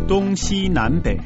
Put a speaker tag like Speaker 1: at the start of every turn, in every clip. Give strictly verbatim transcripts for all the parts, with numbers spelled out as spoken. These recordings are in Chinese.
Speaker 1: 东西南北。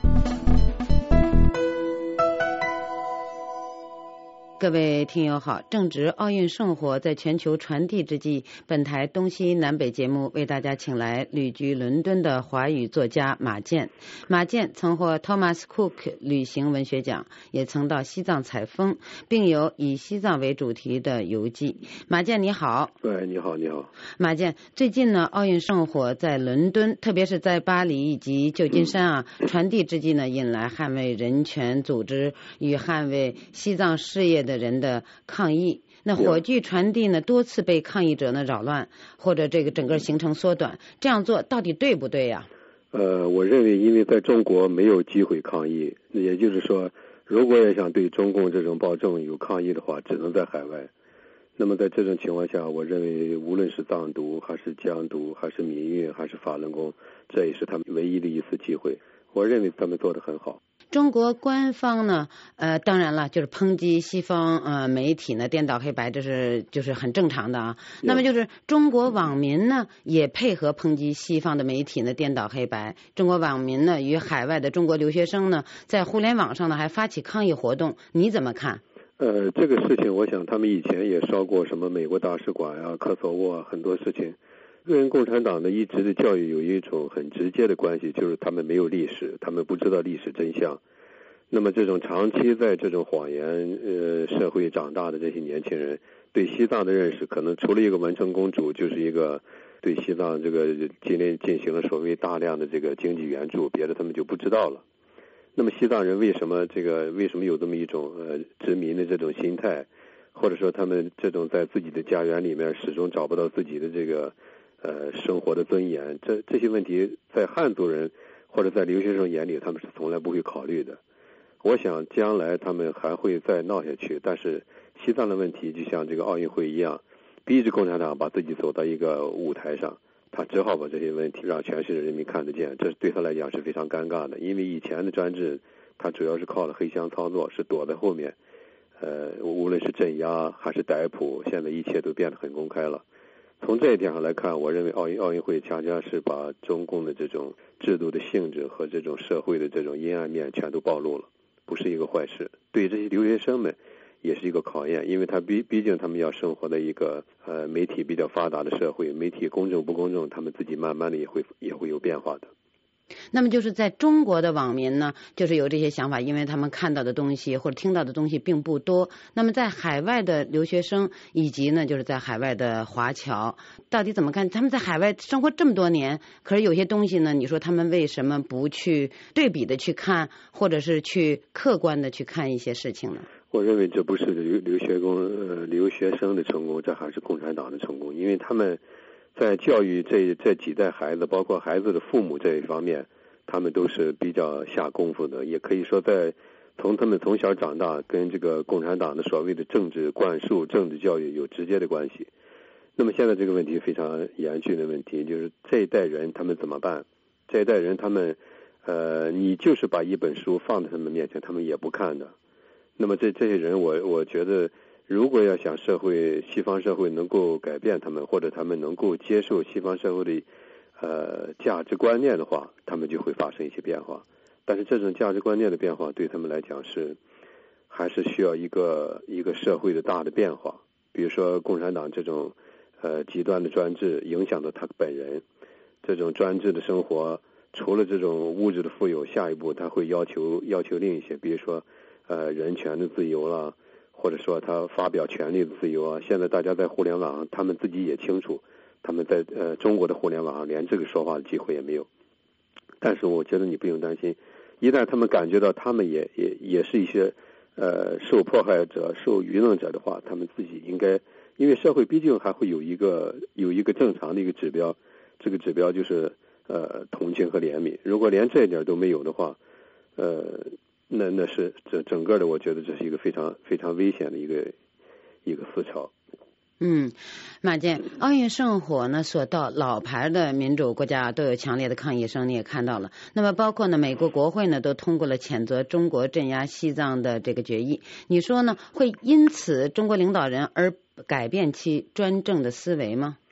Speaker 2: 各位听友好，正值奥运圣火在全球传递之际，本台东西南北节目为大家请来旅居伦敦的华语作家马健。马健曾获 Thomas Cook 旅行文学奖，也曾到西藏采风，并有以西藏为主题的游记。马健你好。
Speaker 3: 对，你好，你好。
Speaker 2: 马健，最近呢，奥运圣火在伦敦，特别是在巴黎以及旧金山啊、嗯、传递之际呢，引来捍卫人权组织与捍卫西藏事业的人的抗议。那火炬传递呢，多次被抗议者呢扰乱，或者这个整个行程缩短，这样做到底对不对呀？
Speaker 3: 呃，我认为因为在中国没有机会抗议，也就是说，如果要想对中共这种暴政有抗议的话，只能在海外。那么在这种情况下，我认为无论是藏独还是疆独还是民运还是法轮功，这也是他们唯一的一次机会。我认为他们做得很好。
Speaker 2: 中国官方呢，呃，当然了，就是抨击西方呃媒体呢颠倒黑白，这是就是很正常的啊。那么就是中国网民呢也配合抨击西方的媒体呢颠倒黑白。中国网民呢与海外的中国留学生呢在互联网上呢还发起抗议活动，你怎么看？
Speaker 3: 呃，这个事情我想他们以前也烧过什么美国大使馆啊、科索沃啊，很多事情。跟共产党的一直的教育有一种很直接的关系，就是他们没有历史，他们不知道历史真相。那么这种长期在这种谎言呃社会长大的这些年轻人，对西藏的认识可能除了一个文成公主，就是一个对西藏这个今年进行了所谓大量的这个经济援助，别的他们就不知道了。那么西藏人为什么这个为什么有这么一种呃殖民的这种心态，或者说他们这种在自己的家园里面始终找不到自己的这个呃，生活的尊严，这这些问题在汉族人或者在留学生眼里，他们是从来不会考虑的。我想将来他们还会再闹下去，但是西藏的问题就像这个奥运会一样，逼着共产党把自己走到一个舞台上，他只好把这些问题让全世界人民看得见，这对他来讲是非常尴尬的。因为以前的专制，他主要是靠了黑箱操作，是躲在后面，呃，无论是镇压还是逮捕，现在一切都变得很公开了。从这一点上来看，我认为奥运奥运会恰恰是把中共的这种制度的性质和这种社会的这种阴暗面全都暴露了，不是一个坏事。对这些留学生们也是一个考验，因为他毕毕竟他们要生活在一个呃媒体比较发达的社会，媒体公正不公正，他们自己慢慢的也会也会有变化的。
Speaker 2: 那么就是在中国的网民呢，就是有这些想法，因为他们看到的东西或者听到的东西并不多。那么在海外的留学生以及呢，就是在海外的华侨，到底怎么看？他们在海外生活这么多年，可是有些东西呢，你说他们为什么不去对比的去看，或者是去客观的去看一些事情呢？
Speaker 3: 我认为这不是留留学工呃留学生的成功，这还是共产党的成功，因为他们在教育这这几代孩子，包括孩子的父母这一方面，他们都是比较下功夫的。也可以说，在从他们从小长大，跟这个共产党的所谓的政治灌输、政治教育有直接的关系。那么现在这个问题非常严峻的问题，就是这一代人他们怎么办？这一代人他们，呃，你就是把一本书放在他们面前，他们也不看的。那么这这些人我，我我觉得。如果要想社会西方社会能够改变他们，或者他们能够接受西方社会的呃价值观念的话，他们就会发生一些变化。但是这种价值观念的变化对他们来讲是还是需要一个一个社会的大的变化。比如说共产党这种呃极端的专制影响到他本人，这种专制的生活除了这种物质的富有，下一步他会要求要求另一些，比如说呃人权的自由啦，或者说他发表权利的自由啊。现在大家在互联网上，他们自己也清楚，他们在呃中国的互联网上连这个说话的机会也没有。但是我觉得你不用担心，一旦他们感觉到他们也也也是一些呃受迫害者、受愚弄者的话，他们自己应该，因为社会毕竟还会有一个有一个正常的一个指标，这个指标就是呃同情和怜悯。如果连这一点都没有的话，呃。那那是这整个的，我觉得这是一个非常非常危险的一个一个思潮。
Speaker 2: 嗯，马健，奥运圣火呢所到老牌的民主国家都有强烈的抗议声，你也看到了。那么包括呢美国国会呢都通过了谴责中国镇压西藏的这个决议。你说呢会因此中国领导人而改变其专政的思维吗？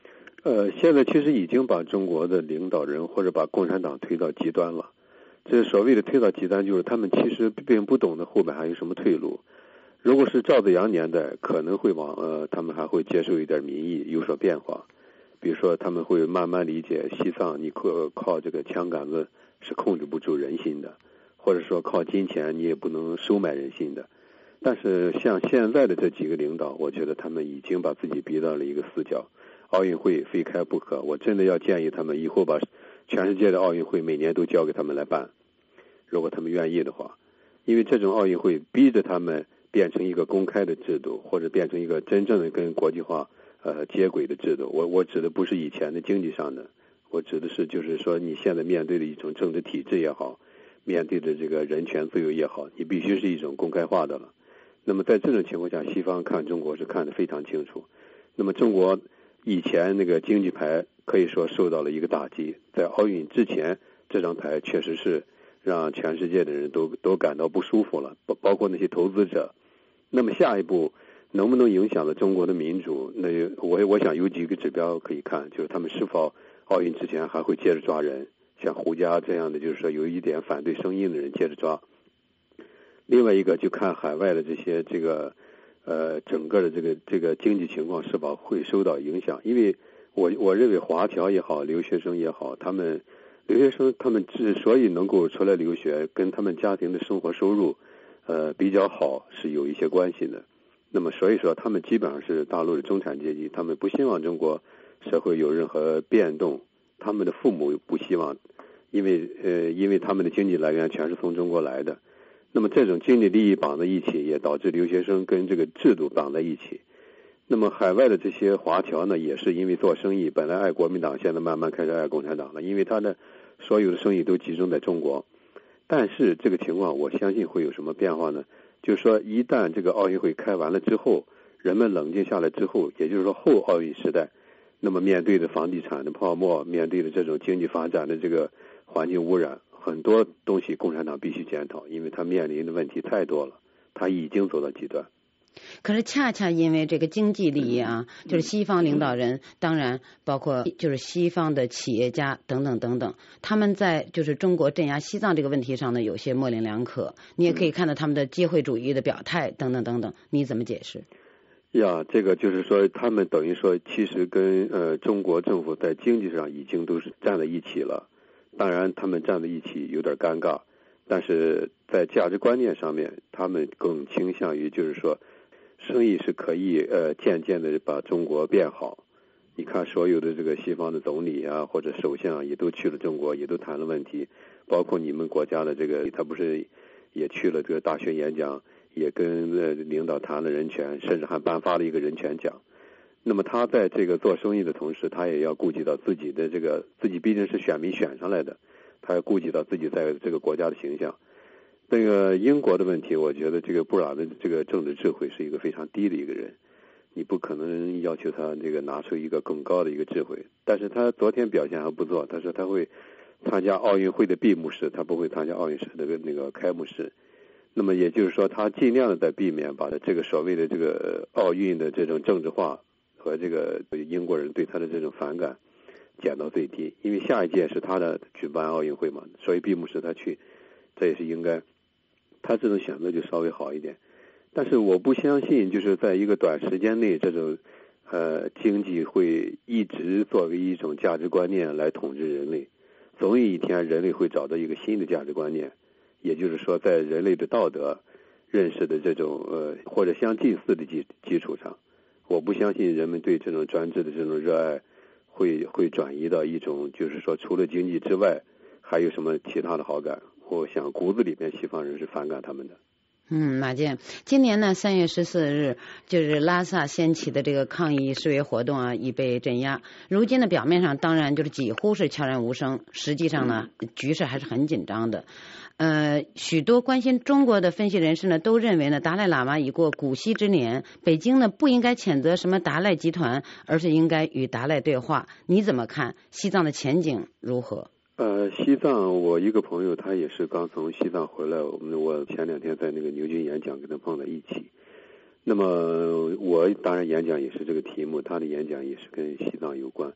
Speaker 3: 呃，现在其实已经把中国的领导人或者把共产党推到极端了。这所谓的推到极端，就是他们其实并不懂得后边还有什么退路。如果是赵紫阳年代，可能会往呃，他们还会接受一点民意，有所变化。比如说，他们会慢慢理解西藏，你靠靠这个枪杆子是控制不住人心的，或者说靠金钱你也不能收买人心的。但是像现在的这几个领导，我觉得他们已经把自己逼到了一个死角，奥运会非开不可。我真的要建议他们以后把全世界的奥运会每年都交给他们来办，如果他们愿意的话。因为这种奥运会逼着他们变成一个公开的制度，或者变成一个真正的跟国际化呃接轨的制度。我我指的不是以前的经济上的，我指的是就是说你现在面对的一种政治体制也好，面对的这个人权自由也好，你必须是一种公开化的了。那么在这种情况下，西方看中国是看得非常清楚。那么中国以前那个经济牌可以说受到了一个打击，在奥运之前这张牌确实是让全世界的人都都感到不舒服了，包包括那些投资者。那么下一步能不能影响到中国的民主？那我我想有几个指标可以看，就是他们是否奥运之前还会接着抓人，像胡佳这样的就是说有一点反对声音的人接着抓。另外一个就看海外的这些这个呃整个的这个这个经济情况是否会受到影响。因为我我认为华侨也好，留学生也好，他们留学生他们之所以能够出来留学，跟他们家庭的生活收入呃比较好是有一些关系的。那么所以说他们基本上是大陆的中产阶级，他们不希望中国社会有任何变动，他们的父母不希望，因为呃因为他们的经济来源全是从中国来的。那么这种经济利益绑在一起，也导致留学生跟这个制度绑在一起。那么海外的这些华侨呢，也是因为做生意，本来爱国民党，现在慢慢开始爱共产党了，因为他的所有的生意都集中在中国。但是这个情况我相信会有什么变化呢？就是说一旦这个奥运会开完了之后，人们冷静下来之后，也就是说后奥运时代，那么面对着房地产的泡沫，面对着这种经济发展的这个环境污染，很多东西共产党必须检讨，因为他面临的问题太多了，他已经走到极端。
Speaker 2: 可是恰恰因为这个经济利益啊，就是西方领导人，当然包括就是西方的企业家等等等等，他们在就是中国镇压西藏这个问题上呢，有些模棱两可。你也可以看到他们的机会主义的表态等等等等，你怎么解释？
Speaker 3: 呀，这个就是说，他们等于说，其实跟呃中国政府在经济上已经都是站在一起了。当然，他们站在一起有点尴尬，但是在价值观念上面，他们更倾向于就是说，生意是可以呃渐渐的把中国变好。你看，所有的这个西方的总理啊或者首相也都去了中国，也都谈了问题，包括你们国家的这个，他不是也去了这个大学演讲，也跟呃领导谈了人权，甚至还颁发了一个人权奖。那么他在这个做生意的同时，他也要顾及到自己的这个，自己毕竟是选民选上来的，他要顾及到自己在这个国家的形象。那个英国的问题，我觉得这个布朗的这个政治智慧是一个非常低的一个人，你不可能要求他这个拿出一个更高的一个智慧。但是他昨天表现还不错，他说他会参加奥运会的闭幕式，他不会参加奥运式的那个开幕式。那么也就是说，他尽量的在避免把这个所谓的这个奥运的这种政治化和这个英国人对他的这种反感减到最低。因为下一届是他的举办奥运会嘛，所以闭幕式他去，这也是应该。他这种选择就稍微好一点。但是我不相信就是在一个短时间内，这种呃经济会一直作为一种价值观念来统治人类。总有一天人类会找到一个新的价值观念，也就是说在人类的道德认识的这种呃或者相近似的基基础上，我不相信人们对这种专制的这种热爱会会转移到一种就是说除了经济之外还有什么其他的好感。我想骨子里面西方人是反感他们的。
Speaker 2: 嗯，马健，今年呢三月十四日就是拉萨掀起的这个抗议示威活动啊，已被镇压。如今的表面上当然就是几乎是悄然无声，实际上呢局势还是很紧张的。呃，许多关心中国的分析人士呢都认为呢，达赖喇嘛已过古稀之年，北京呢不应该谴责什么达赖集团，而是应该与达赖对话。你怎么看？西藏的前景如何？
Speaker 3: 呃，西藏，我一个朋友他也是刚从西藏回来，我们我前两天在那个牛津演讲跟他碰在一起。那么我当然演讲也是这个题目，他的演讲也是跟西藏有关。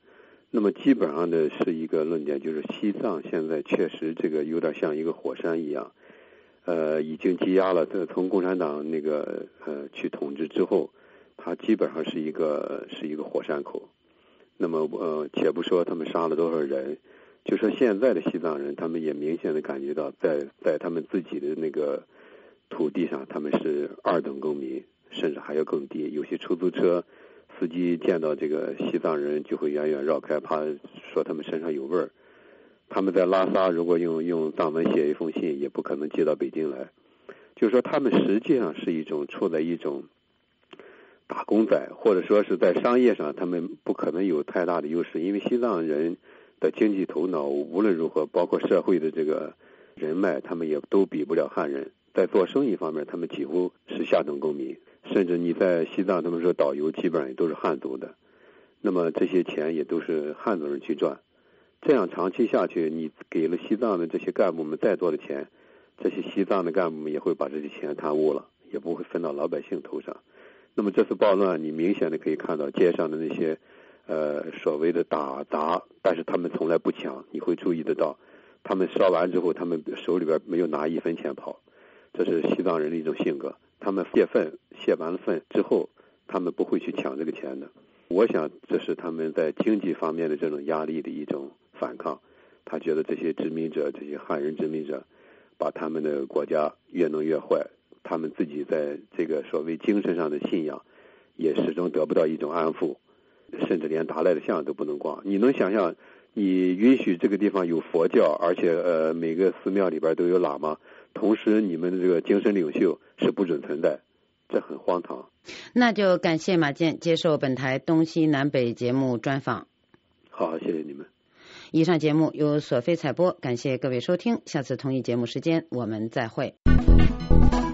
Speaker 3: 那么基本上的是一个论点，就是西藏现在确实这个有点像一个火山一样，呃，已经积压了。从共产党那个呃去统治之后，它基本上是一个是一个火山口。那么呃，且不说他们杀了多少人，就说现在的西藏人，他们也明显的感觉到在，在在他们自己的那个土地上，他们是二等公民，甚至还要更低。有些出租车司机见到这个西藏人就会远远绕开，怕说他们身上有味儿。他们在拉萨如果用用藏文写一封信，也不可能寄到北京来。就是说他们实际上是一种处在一种打工仔，或者说是在商业上他们不可能有太大的优势，因为西藏人的经济头脑无论如何，包括社会的这个人脉，他们也都比不了汉人。在做生意方面，他们几乎是下等公民，甚至你在西藏，他们说导游基本上也都是汉族的，那么这些钱也都是汉族人去赚。这样长期下去，你给了西藏的这些干部们再多的钱，这些西藏的干部们也会把这些钱贪污了，也不会分到老百姓头上。那么这次暴乱，你明显的可以看到街上的那些呃所谓的打砸，但是他们从来不抢，你会注意得到，他们烧完之后，他们手里边没有拿一分钱跑。这是西藏人的一种性格，他们泄愤，泄完了愤之后，他们不会去抢这个钱的。我想这是他们在经济方面的这种压力的一种反抗。他觉得这些殖民者，这些汉人殖民者，把他们的国家越弄越坏，他们自己在这个所谓精神上的信仰，也始终得不到一种安抚，甚至连达赖的像都不能逛。你能想象，你允许这个地方有佛教，而且呃每个寺庙里边都有喇嘛，同时你们的这个精神领袖是不准存在，这很荒唐。
Speaker 2: 那就感谢马健接受本台东西南北节目专访。
Speaker 3: 好，谢谢你们。
Speaker 2: 以上节目由索菲采播，感谢各位收听，下次同一节目时间我们再会。